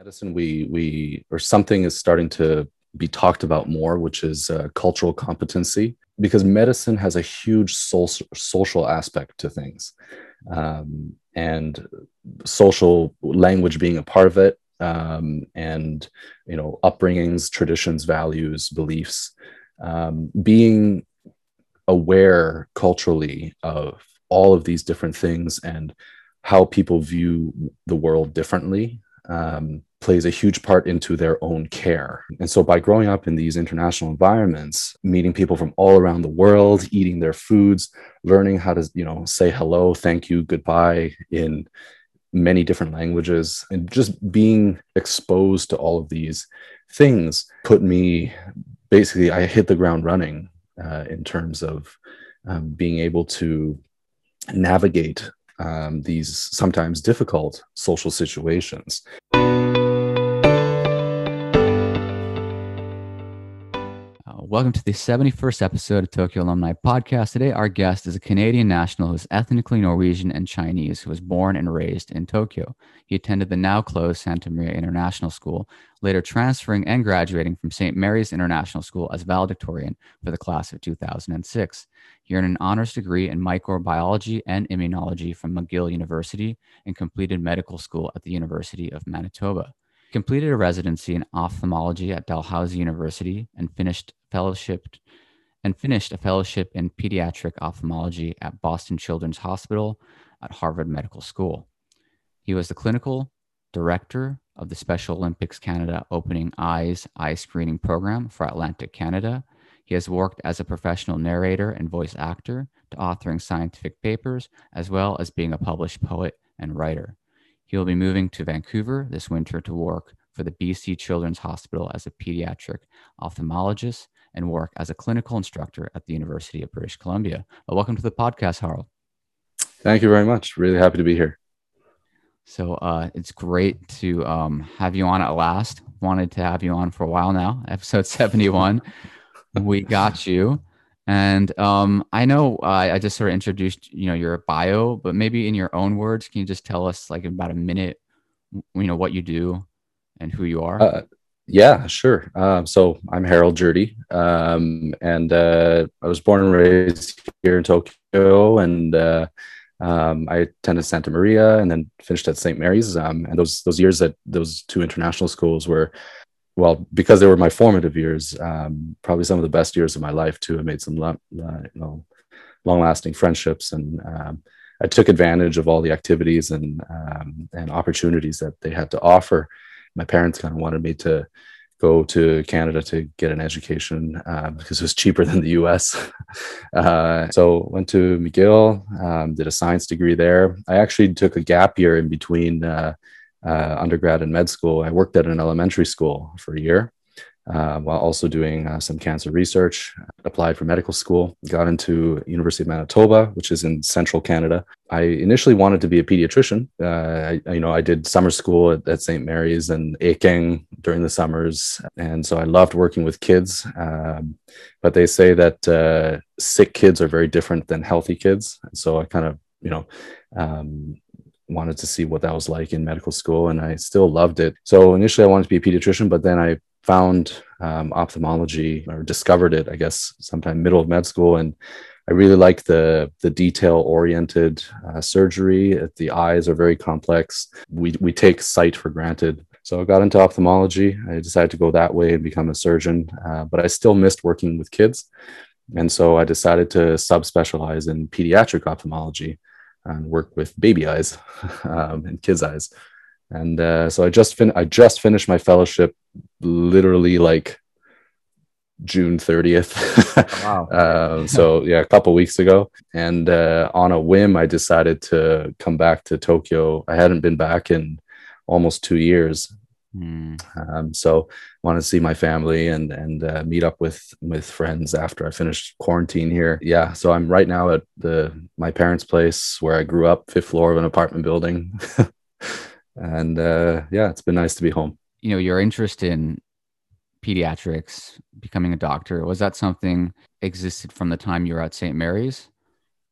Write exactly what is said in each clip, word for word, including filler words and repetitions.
medicine, we we or something is starting to be talked about more, which is uh, cultural competency, because medicine has a huge social social aspect to things, um, and social language being a part of it, um, and you know upbringings, traditions, values, beliefs, um, being aware culturally of all of these different things and how people view the world differently, um, plays a huge part into their own care. And so by growing up in these international environments, meeting people from all around the world, eating their foods, learning how to, you know, say hello, thank you, goodbye in many different languages, and just being exposed to all of these things put me, basically, I hit the ground running uh, in terms of um, being able to navigate um, these sometimes difficult social situations. Uh, welcome to the seventy-first episode of Tokyo Alumni Podcast. Today, our guest is a Canadian national who is ethnically Norwegian and Chinese, who was born and raised in Tokyo. He attended the now closed Santa Maria International School, later transferring and graduating from Saint Mary's International School as valedictorian for the class of two thousand six. He earned an honors degree in microbiology and immunology from McGill University and completed medical school at the University of Manitoba. Completed a residency in ophthalmology at Dalhousie University and finished fellowship and finished a fellowship in pediatric ophthalmology at Boston Children's Hospital at Harvard Medical School. He was the clinical director of the Special Olympics Canada Opening Eyes Eye Screening Program for Atlantic Canada. He has worked as a professional narrator and voice actor to authoring scientific papers, as well as being a published poet and writer. He will be moving to Vancouver this winter to work for the B C Children's Hospital as a pediatric ophthalmologist and work as a clinical instructor at the University of British Columbia. Well, welcome to the podcast, Harald. Thank you very much. Really happy to be here. So uh, it's great to um, have you on at last. Wanted to have you on for a while now. Episode seventy-one. We got you. And um, I know uh, I just sort of introduced, you know, your bio, but maybe in your own words, can you just tell us, like, in about a minute, you know, what you do and who you are? Uh, yeah, sure. Um, so I'm Harold Jurdy, um, and uh, I was born and raised here in Tokyo, and uh, um, I attended Santa Maria and then finished at Saint Mary's. Um, and those those years at those two international schools were, well, because they were my formative years, um, probably some of the best years of my life too. I made some lo- uh, you know, long-lasting friendships, and um, I took advantage of all the activities and um, and opportunities that they had to offer. My parents kind of wanted me to go to Canada to get an education uh, because it was cheaper than the U S. uh, so went to McGill, um, did a science degree there. I actually took a gap year in between uh, uh, undergrad and med school. I worked at an elementary school for a year, uh, while also doing uh, some cancer research. Applied for medical school, got into University of Manitoba, which is in central Canada. I initially wanted to be a pediatrician. Uh, I, you know, I did summer school at, at Saint Mary's and Aking during the summers, and so I loved working with kids. Um, but they say that uh, sick kids are very different than healthy kids, and so I kind of, you know, um, wanted to see what that was like in medical school, and I still loved it. So initially, I wanted to be a pediatrician, but then I found um, ophthalmology, or discovered it, I guess, sometime middle of med school. And I really like the the detail oriented uh, surgery. The eyes are very complex. We, we take sight for granted. So I got into ophthalmology. I decided to go that way and become a surgeon, uh, but I still missed working with kids. And so I decided to subspecialize in pediatric ophthalmology and work with baby eyes um, and kids' eyes. And uh, so I just fin- I just finished my fellowship, literally like June thirtieth. Wow. uh, so yeah, a couple weeks ago. And uh, on a whim, I decided to come back to Tokyo. I hadn't been back in almost two years. Hmm. Um, so wanted to see my family and and uh, meet up with with friends after I finished quarantine here. Yeah, so I'm right now at the my parents' place where I grew up, fifth floor of an apartment building. And uh, yeah, it's been nice to be home. You know, your interest in pediatrics, becoming a doctor, was that something existed from the time you were at Saint Mary's?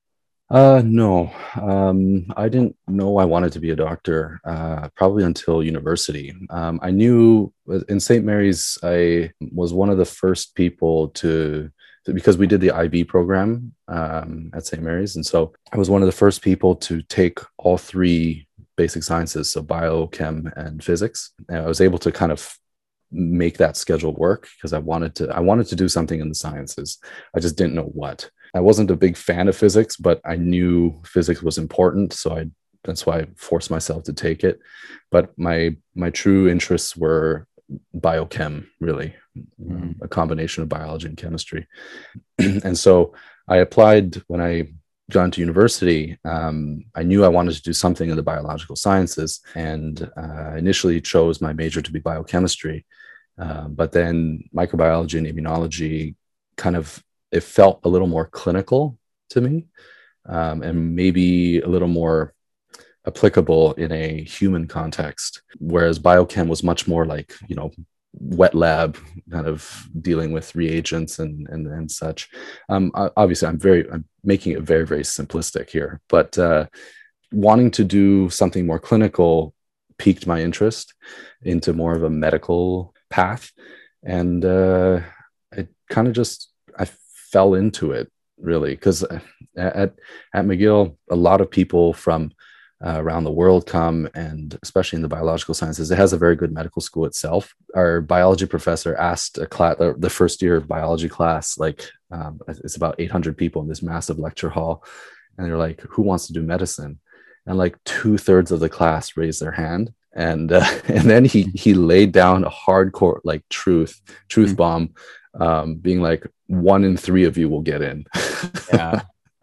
Uh, no, um, I didn't know I wanted to be a doctor uh, probably until university. Um, I knew uh, in Saint Mary's, I was one of the first people to, to- because we did the I B program um, at Saint Mary's. And so I was one of the first people to take all three basic sciences, so bio, chem, and physics. And I was able to kind of make that schedule work because I wanted to, I wanted to do something in the sciences. I just didn't know what. I wasn't a big fan of physics, but I knew physics was important, so I that's why I forced myself to take it. But my my true interests were biochem, really, um, Mm. a combination of biology and chemistry. And so I applied when I got into university. Um, I knew I wanted to do something in the biological sciences, and uh, initially chose my major to be biochemistry. Uh, but then microbiology and immunology kind of it felt a little more clinical to me, um, and maybe a little more applicable in a human context, whereas biochem was much more like, you know, wet lab kind of dealing with reagents and and, and such. Um, obviously, I'm very I'm making it very very simplistic here, but uh, wanting to do something more clinical piqued my interest into more of a medical path, and uh, it kind of just I fell into it really because at at McGill a lot of people from uh, around the world come, and especially in the biological sciences, it has a very good medical school itself. Our biology professor asked a class, the first year biology class, like um, it's about eight hundred people in this massive lecture hall, and they're like, "Who wants to do medicine?" And like two thirds of the class raised their hand, and uh, and then he he laid down a hardcore like truth truth Mm. bomb, um, being like, "One in three of you will get in." Yeah.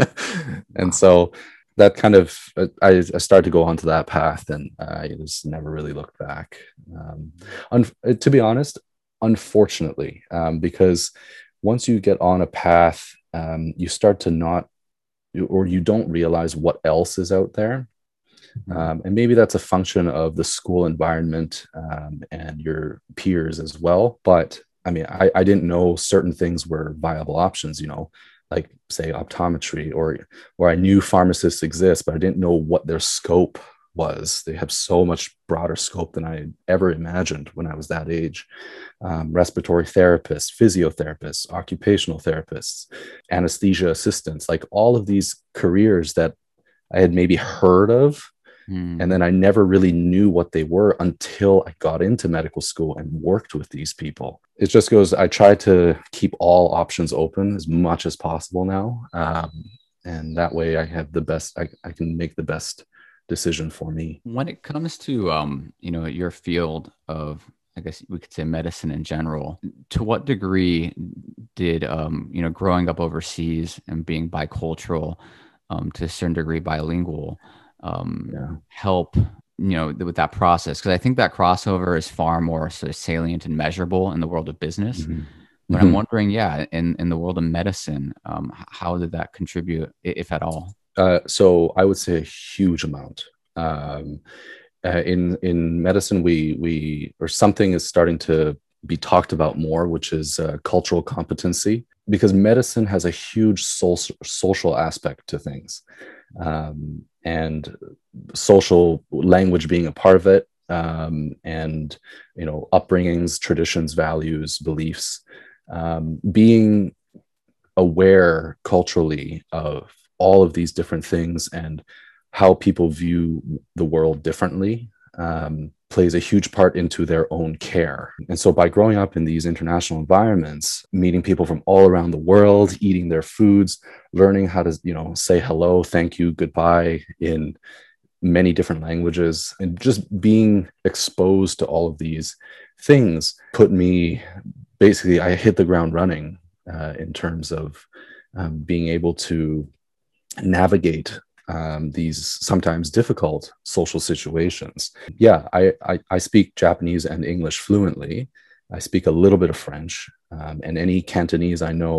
And Wow. so that kind of uh, I, I started to go onto that path, and I just never really looked back. Um, un- to be honest, unfortunately, um, because once you get on a path, um, you start to not, or you don't realize what else is out there. Mm. Um, and maybe that's a function of the school environment um, and your peers as well. But I mean, I, I didn't know certain things were viable options, you know, like say optometry, or or I knew pharmacists exist, but I didn't know what their scope was. They have so much broader scope than I ever imagined when I was that age. Um, respiratory therapists, physiotherapists, occupational therapists, anesthesia assistants, like all of these careers that I had maybe heard of, and Mm. then I never really knew what they were until I got into medical school and worked with these people. It just goes, I try to keep all options open as much as possible now. Um, and that way I have the best, I, I can make the best decision for me. When it comes to um, you know, your field of, I guess we could say medicine in general, to what degree did um, you know, growing up overseas and being bicultural, um, to a certain degree bilingual, um, Yeah. help, you know, th- with that process? Because I think that crossover is far more sort of salient and measurable in the world of business. Mm-hmm. But I'm Mm-hmm. wondering, yeah, in in the world of medicine, um, h- how did that contribute, i- if at all? Uh, so I would say a huge amount. Um, uh, in in medicine, we we or something is starting to be talked about more, which is uh, cultural competency, because medicine has a huge social social aspect to things, um, and social language being a part of it, um, and you know upbringings, traditions, values, beliefs, um, being aware culturally of all of these different things and how people view the world differently, um, plays a huge part into their own care. And so by growing up in these international environments, meeting people from all around the world, eating their foods, learning how to, you know, say hello, thank you, goodbye in many different languages, and just being exposed to all of these things put me basically, I hit the ground running uh, in terms of um, being able to navigate um, these sometimes difficult social situations. Yeah, I, I, I speak Japanese and English fluently. I speak a little bit of French, um, and any Cantonese I know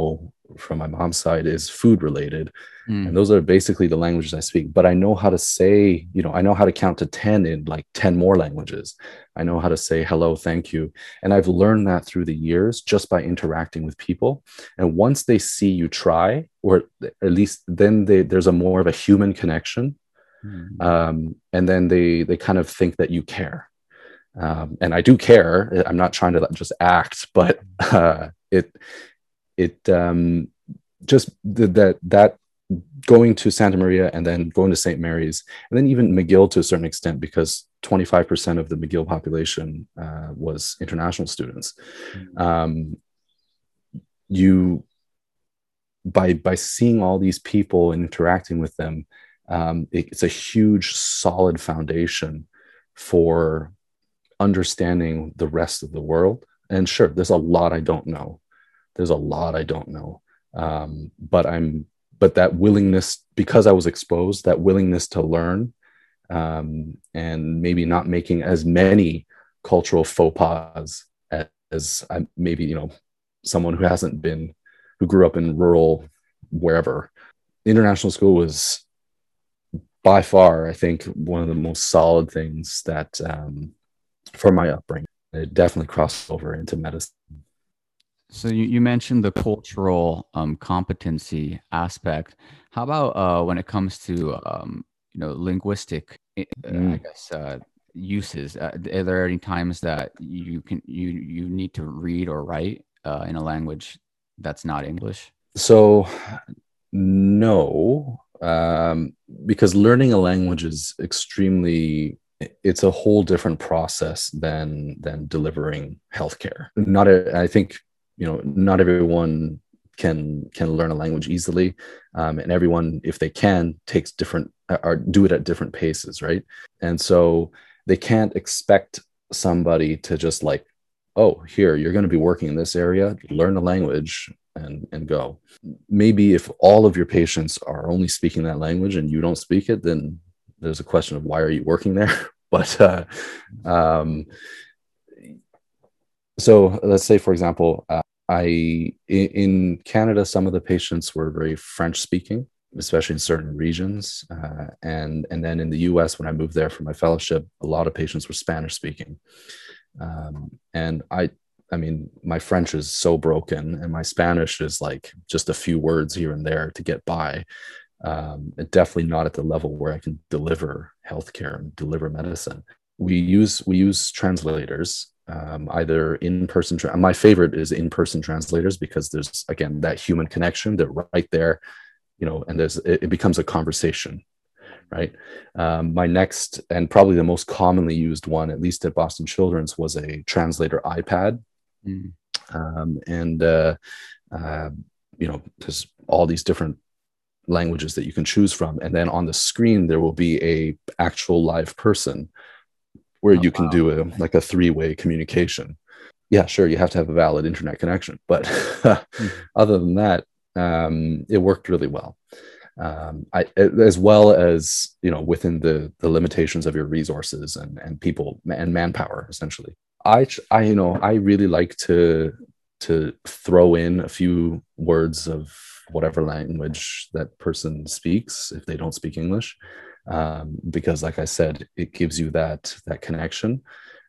from my mom's side is food related. And Mm. those are basically the languages I speak. But I know how to say, you know, I know how to count to ten in like ten more languages. I know how to say hello, thank you. And I've learned that through the years just by interacting with people. And once they see you try, or at least then they, there's a more of a human connection. Mm. Um, and then they they kind of think that you care. Um, and I do care. I'm not trying to just act, but uh, it it um, just the, that that going to Santa Maria and then going to Saint Mary's and then even McGill to a certain extent, because twenty-five percent of the McGill population uh, was international students. Mm. Um, you by by seeing all these people and interacting with them, um, it, it's a huge solid foundation for understanding the rest of the world. And sure, there's a lot I don't know. There's a lot I don't know. Um, but I'm but that willingness, because I was exposed, that willingness to learn, um, and maybe not making as many cultural faux pas as, as I, maybe, you know, someone who hasn't been, who grew up in rural wherever. International school was by far, I think, one of the most solid things that um, for my upbringing. It definitely crossed over into medicine. So you, you mentioned the cultural um, competency aspect. How about uh, when it comes to um, you know linguistic, uh, I Mm. guess uh, uses? Uh, are there any times that you can you you need to read or write uh, in a language that's not English? So, no, um, because learning a language is extremely, it's a whole different process than than delivering healthcare. Not a, I think, you know, not everyone can can learn a language easily, um, and everyone, if they can, takes different or do it at different paces, right? And so they can't expect somebody to just like, oh, here, you're going to be working in this area, learn the language and and go. Maybe if all of your patients are only speaking that language and you don't speak it, then there's a question of why are you working there. But uh, um, so let's say, for example, uh, I in Canada, some of the patients were very French speaking, especially in certain regions, uh, and and then in the U S, when I moved there for my fellowship, a lot of patients were Spanish speaking. Um, and I, I mean, my French is so broken, and my Spanish is like just a few words here and there to get by. Um, definitely not at the level where I can deliver healthcare and deliver medicine. We use we use translators, um, either in person. Tra- my favorite is in person translators, because there's again that human connection. They're right there, you know, and there's it, it becomes a conversation, right? Um, my next and probably the most commonly used one, at least at Boston Children's, was a translator iPad. Mm. Um, and, uh, uh, you know, there's all these different languages that you can choose from. And then on the screen, there will be a actual live person where Oh, you can wow. do a, like a three-way communication. Yeah, sure, you have to have a valid internet connection. But Mhm. other than that, um, it worked really well. Um, I, as well as, you know, within the the limitations of your resources and and people and manpower, essentially. I I you know I really like to to throw in a few words of whatever language that person speaks if they don't speak English, um, because, like I said, it gives you that that connection.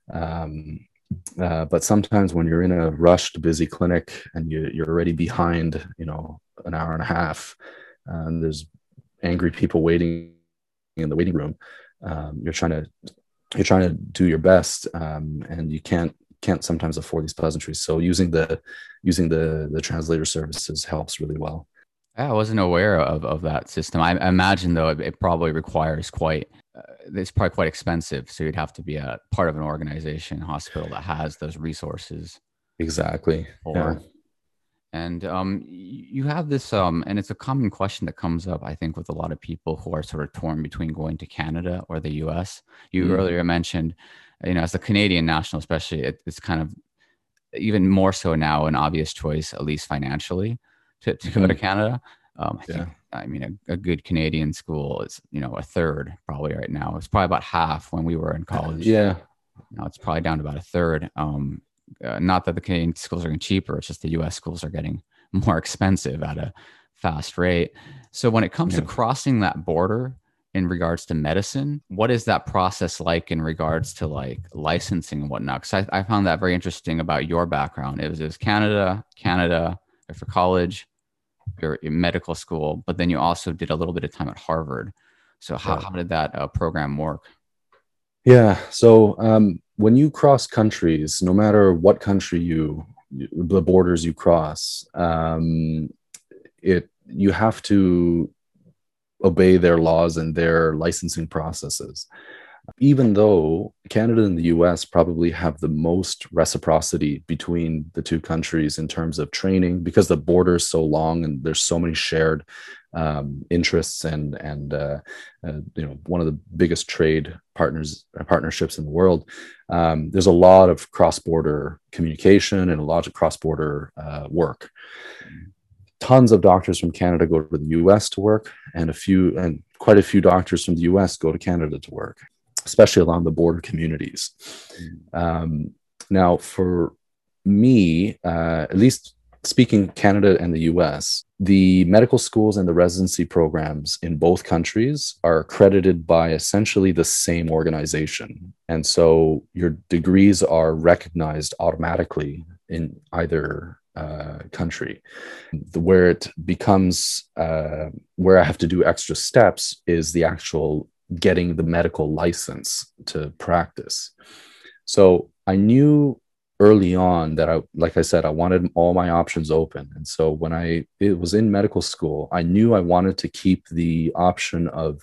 Um, uh, but sometimes when you're in a rushed, busy clinic and you, you're already behind, you know, an hour and a half, and there's angry people waiting in the waiting room. Um, you're trying to you're trying to do your best, um, and you can't can't sometimes afford these pleasantries. So using the using the the translator services helps really well. Yeah, I wasn't aware of, of that system. I, I imagine though it, it probably requires quite uh, it's probably quite expensive. So you'd have to be a part of an organization, hospital that has those resources Exactly. Yeah. for. And um, you have this, um, and it's a common question that comes up, I think, with a lot of people who are sort of torn between going to Canada or the U S. You Mm. earlier mentioned, you know, as a Canadian national, especially, it, it's kind of even more so now an obvious choice, at least financially, to, to go to Mm-hmm. Canada. Um, I Yeah. think, I mean, a, a good Canadian school is, you know, a third probably right now. It's probably about half when we were in college. Yeah. Now it's probably down to about a third. Um, uh, not that the Canadian schools are getting cheaper; it's just the U S schools are getting more expensive at a fast rate. So when it comes Yeah. to crossing that border in regards to medicine, what is that process like in regards to like licensing and whatnot? Because I, I found that very interesting about your background. It was, it was Canada, Canada for college, your, your medical school, but then you also did a little bit of time at Harvard. So how, Yeah. how did that uh, program work? Yeah. So um, when you cross countries, no matter what country you, the borders you cross, um, it you have to obey their laws and their licensing processes. Even though Canada and the U S probably have the most reciprocity between the two countries in terms of training, because the border is so long and there's so many shared um, interests and and uh, uh, you know, one of the biggest trade partners uh, partnerships in the world. Um, there's a lot of cross-border communication and a lot of cross-border uh, work. Tons of doctors from Canada go to the U S to work, and a few and quite a few doctors from the U S go to Canada to work, especially along the border communities. Um, now, for me, uh, at least speaking Canada and the U S, the medical schools and the residency programs in both countries are accredited by essentially the same organization. And so your degrees are recognized automatically in either uh, country. The, where it becomes, uh, where I have to do extra steps is the actual getting the medical license to practice. So I knew early on that I, like I said, I wanted all my options open. And so when I it was in medical school, I knew I wanted to keep the option of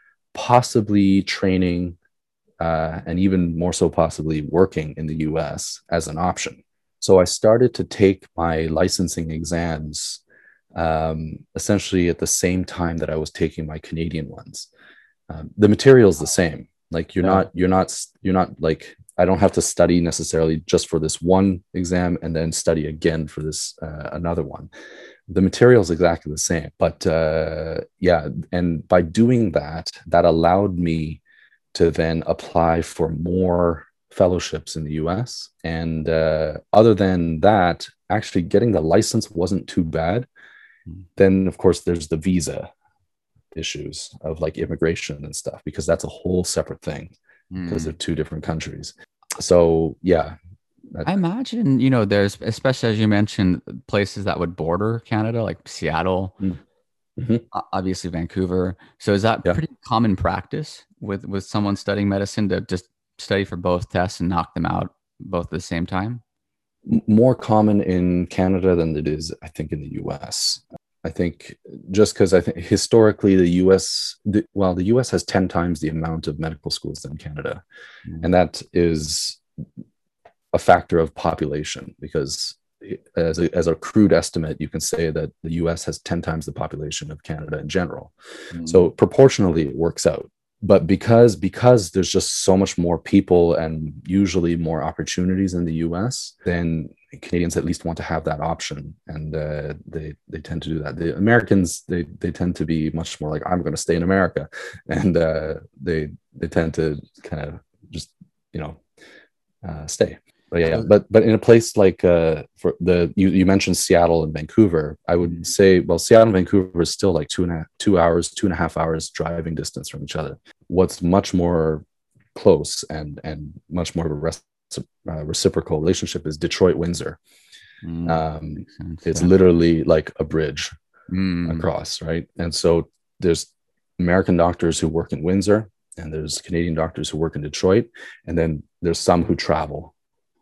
possibly training uh, and even more so possibly working in the U S as an option. So I started to take my licensing exams um, essentially at the same time that I was taking my Canadian ones. Um, the material is the same. Like you're Yeah. not, you're not, you're not like, I don't have to study necessarily just for this one exam and then study again for this uh, another one. The material is exactly the same, but uh, yeah. And by doing that, that allowed me to then apply for more fellowships in the U S. And uh, other than that, actually getting the license wasn't too bad. Then, of course, there's the visa issues of like immigration and stuff, because that's a whole separate thing because Mm. they're two different countries. So, yeah. That, I imagine, you know, there's, especially as you mentioned, places that would border Canada, like Seattle, mm-hmm. o- obviously Vancouver. So is that Yeah. pretty common practice with with someone studying medicine to just study for both tests and knock them out both at the same time? More common in Canada than it is, I think, in the U S. I think just because I think historically the U S, the, well, the U S has ten times the amount of medical schools than Canada. Mm. And that is a factor of population, because as a, as a crude estimate, you can say that the U S has ten times the population of Canada in general. Mm. So proportionally, it works out. But because because there's just so much more people and usually more opportunities in the U S, then Canadians at least want to have that option, and uh, they they tend to do that. The Americans, they they tend to be much more like, I'm going to stay in America, and uh, they they tend to kind of just, you know, uh, stay. But yeah, So- but but in a place like uh, for the you, you mentioned Seattle and Vancouver, I would Mhm. say, well, Seattle and Vancouver is still like two and a half, two hours, two and a half hours driving distance from each other. What's much more close and and much more of a res- uh, reciprocal relationship is Detroit, Windsor. Mm, Um, makes sense, it's yeah. literally like a bridge Mm. across, right? And so there's American doctors who work in Windsor, and there's Canadian doctors who work in Detroit, and then there's some who travel.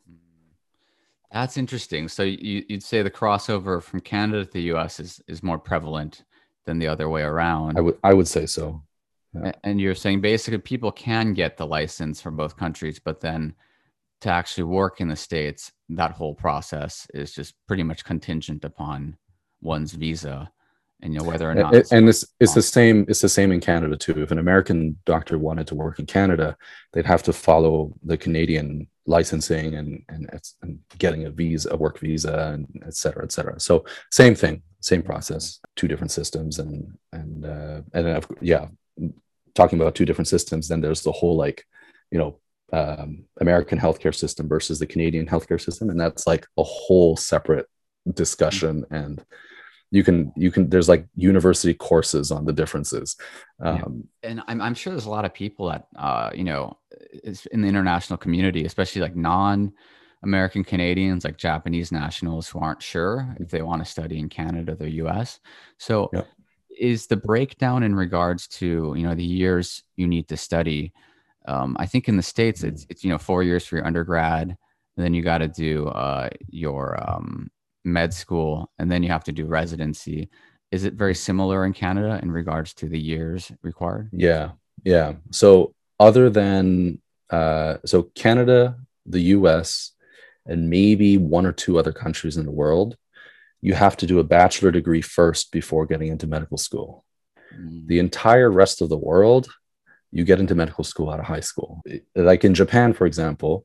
That's interesting. So you, you'd say the crossover from Canada to the U S is, is more prevalent than the other way around. I would I would say so. Yeah. A- And you're saying basically people can get the license from both countries, but then to actually work in the States, that whole process is just pretty much contingent upon one's visa and, you know, whether or not A- it's And it's it's the possible. same it's the same in Canada too. If an American doctor wanted to work in Canada, they'd have to follow the Canadian licensing and and, it's- and getting a visa, a work visa, and et cetera, et cetera. So same thing, same process, two different systems, and and uh, and then, of course, yeah, talking about two different systems, then there's the whole like, you know, um, American healthcare system versus the Canadian healthcare system, and that's like a whole separate discussion, and you can you can there's like university courses on the differences. Yeah. Um, And I'm, I'm sure there's a lot of people that, uh, you know, is in the international community, especially like non American Canadians, like Japanese nationals who aren't sure if they want to study in Canada or the U S. So yeah. is the breakdown in regards to, you know, the years you need to study? Um, I think in the States, it's, it's, you know, four years for your undergrad, and then you got to do uh, your um, med school, and then you have to do residency. Is it very similar in Canada in regards to the years required? Yeah, yeah. So other than uh, so Canada, the U S, and maybe one or two other countries in the world, you have to do a bachelor degree first before getting into medical school. Mm. The entire rest of the world, you get into medical school out of high school. Like in Japan, for example,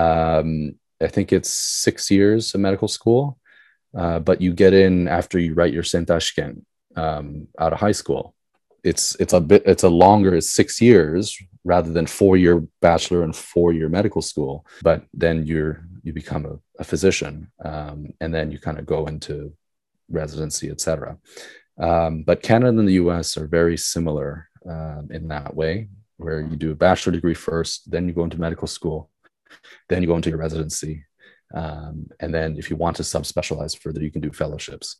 um, I think it's six years of medical school, uh, but you get in after you write your sentashken um, out of high school. It's it's a bit it's a longer it's six years rather than four year bachelor and four year medical school. But then you're you become a, a physician, um, and then you kind of go into residency, et cetera. Um, but Canada and the U S are very similar um, in that way, where you do a bachelor degree first, then you go into medical school, then you go into your residency, um, and then if you want to subspecialize further, you can do fellowships.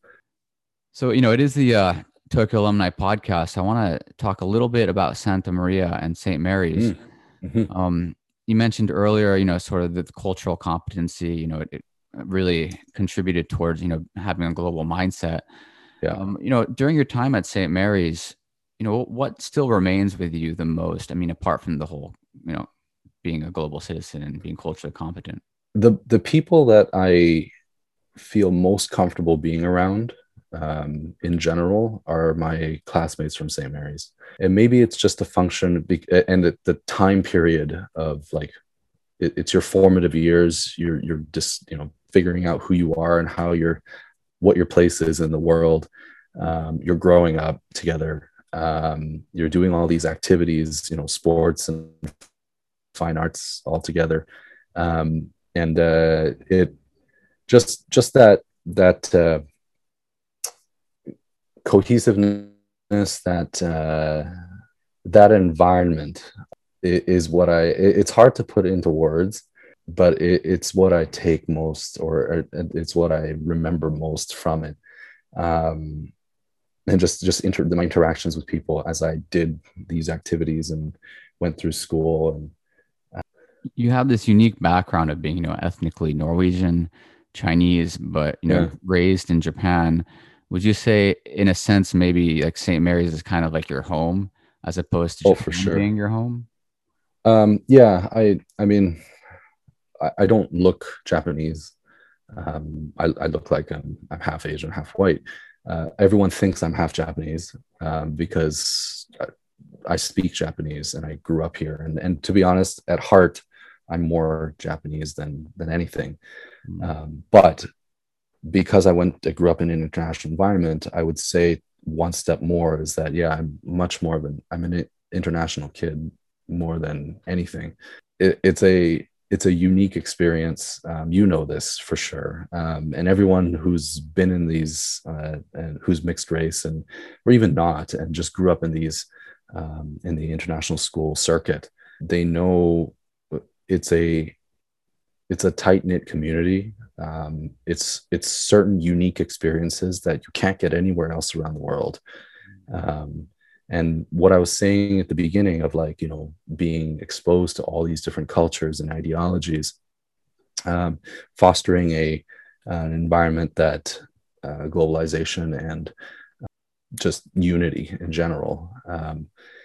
So, you know, it is the uh, Tokyo Alumni Podcast. I want to talk a little bit about Santa Maria and Saint Mary's. Mm-hmm. Um, you mentioned earlier, you know, sort of the, the cultural competency, you know, it, it really contributed towards, you know, having a global mindset. Yeah. Um, you know, during your time at Saint Mary's, you know, what still remains with you the most? I mean, apart from the whole, you know, being a global citizen and being culturally competent. The the people that I feel most comfortable being around um, in general are my classmates from Saint Mary's. And maybe it's just a function and the, the time period of like, it, it's your formative years. You're, you're just, you know, figuring out who you are and how you're, what your place is in the world. Um, you're growing up together. Um, you're doing all these activities, you know, sports and fine arts all together. Um, and uh, it just, just that, that, uh, cohesiveness, that uh, that environment is what I. It's hard to put into words, but it, it's what I take most, or it's what I remember most from it. Um, and just just inter- my interactions with people as I did these activities and went through school. And uh, you have this unique background of being, you know, ethnically Norwegian, Chinese, but you know, yeah. raised in Japan. Would you say, in a sense, maybe like Saint Mary's is kind of like your home, as opposed to oh, Japan for sure. being your home? Um, yeah, I, I mean, I, I don't look Japanese. Um, I, I look like I'm, I'm half Asian, half white. Uh, everyone thinks I'm half Japanese um, because I, I speak Japanese and I grew up here. And, and to be honest, at heart, I'm more Japanese than than anything. Mm. Um, but because I went, I grew up in an international environment, I would say one step more is that, yeah, I'm much more of an, I'm an international kid more than anything. It, it's a, it's a unique experience. Um, you know this for sure. Um, and everyone who's been in these, uh, and who's mixed race and, or even not, and just grew up in these, um, in the international school circuit, they know it's a, it's a tight-knit community. Um, it's it's certain unique experiences that you can't get anywhere else around the world. Um, and what I was saying at the beginning of, like, you know, being exposed to all these different cultures and ideologies, um, fostering a an environment that uh, globalization and uh, just unity in general um,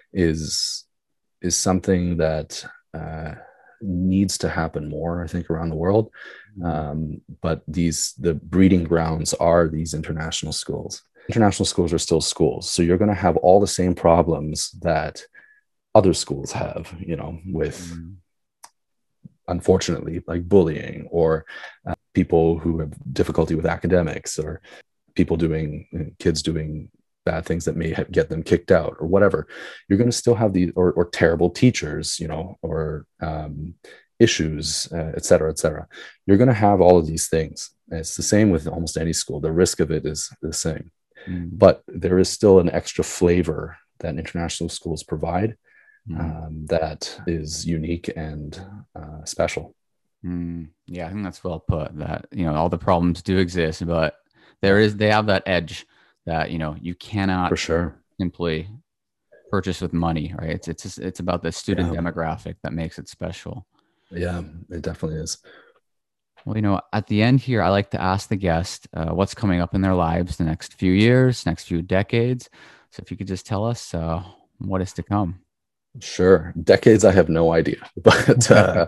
is is something that uh, needs to happen more, I think, around the world. Um, but these, the breeding grounds are these international schools. International schools are still schools. So you're going to have all the same problems that other schools have, you know, with, mm. unfortunately, like bullying, or uh, people who have difficulty with academics, or people doing, you know, kids doing bad things that may have, get them kicked out or whatever. You're going to still have these, or, or terrible teachers, you know, or um, issues, uh, et cetera, et cetera. You're going to have all of these things. And it's the same with almost any school. The risk of it is the same, Mm. but there is still an extra flavor that international schools provide Mm. um, that is unique and uh, special. Mm. Yeah, I think that's well put. That, you know, all the problems do exist, but there is they have that edge that, you know, you cannot For sure. simply purchase with money, right? It's it's just, it's about the student Yeah. demographic that makes it special. Yeah, it definitely is. Well, you know, at the end here, I like to ask the guest uh, what's coming up in their lives the next few years, next few decades. So if you could just tell us uh, what is to come. Sure. Decades, I have no idea, but uh,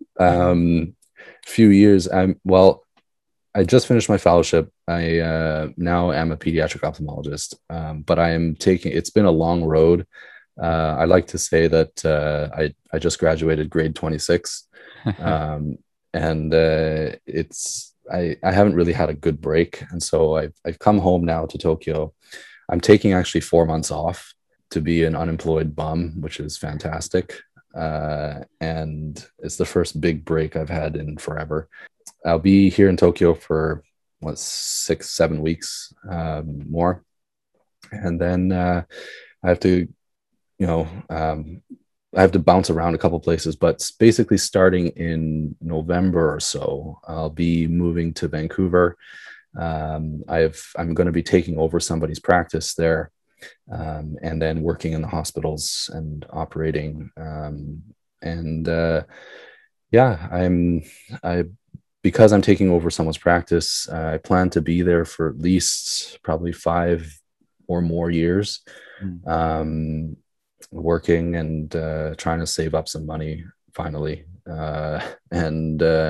um, few years. I'm well. I just finished my fellowship. I uh, now am a pediatric ophthalmologist, um, but I am taking. It's been a long road. Uh, I like to say that uh, I I just graduated grade twenty-six, um, and uh, it's I I haven't really had a good break, and so I've I've come home now to Tokyo. I'm taking actually four months off to be an unemployed bum, which is fantastic. Uh, and it's the first big break I've had in forever. I'll be here in Tokyo for what six, seven weeks um, more, and then uh, I have to, you know, um, I have to bounce around a couple places. But basically, starting in November or so, I'll be moving to Vancouver. Um, I've I'm going to be taking over somebody's practice there, um, and then working in the hospitals and operating. Um, and uh, yeah, I'm I because I'm taking over someone's practice. Uh, I plan to be there for at least probably five or more years, Mm. um, working and uh, trying to save up some money finally. Uh, and uh,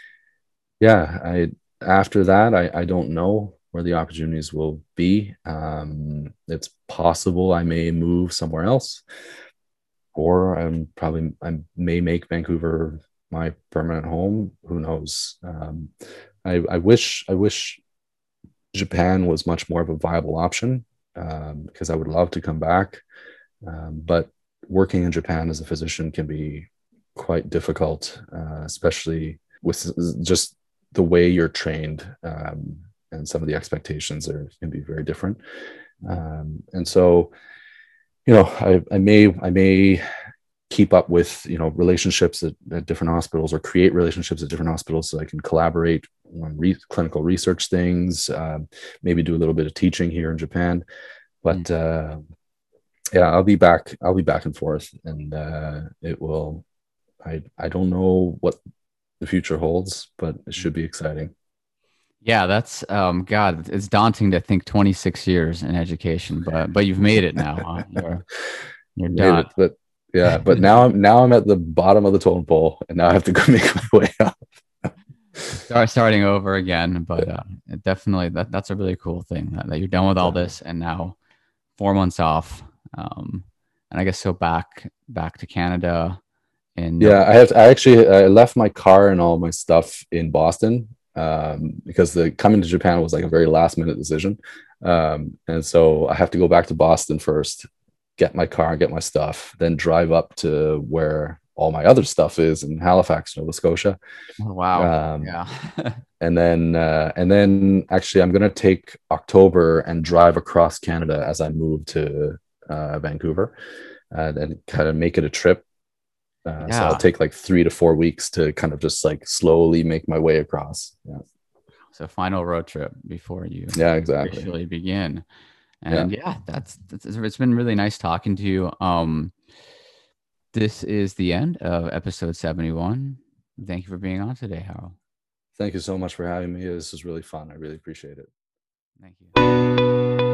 yeah, I after that, I, I don't know where the opportunities will be. Um, it's possible I may move somewhere else, or I'm probably I may make Vancouver my permanent home. Who knows? Um, I, I wish I wish Japan was much more of a viable option, um, because I would love to come back. Um, but working in Japan as a physician can be quite difficult, uh, especially with just the way you're trained, um, and some of the expectations are can be very different. Um, and so, you know, I, I may I may keep up with, you know, relationships at, at different hospitals, or create relationships at different hospitals so I can collaborate on re- clinical research things, um, maybe do a little bit of teaching here in Japan. Mm. But uh, yeah, I'll be back. I'll be back and forth, and uh, it will. I I don't know what the future holds, but it should be exciting. Yeah, that's um God, it's daunting to think twenty-six years in education, but but you've made it now, huh? You're you're Made done. it, but yeah, but now I'm now I'm at the bottom of the totem pole, and now I have to go make my way up. Start starting over again, but uh, it definitely that that's a really cool thing that, that you're done with all this and now four months off. Um, and I guess so back back to Canada in Yeah, I November. have. I actually I left my car and all my stuff in Boston, um, because the coming to Japan was like a very last minute decision, um, and so I have to go back to Boston first, get my car, get my stuff, then drive up to where all my other stuff is in Halifax, Nova Scotia, Oh, wow. um, Yeah. and then uh, and then actually I'm gonna take October and drive across Canada as I move to uh, Vancouver, uh, and kind of make it a trip. Uh, so I'll Yeah. take like three to four weeks to kind of just like slowly make my way across. Yeah. So final road trip before you Yeah, exactly. officially begin. Yeah. And yeah, that's, that's it's been really nice talking to you. Um, this is the end of episode seventy-one. Thank you for being on today, Harold. Thank you so much for having me. This was really fun. I really appreciate it. Thank you.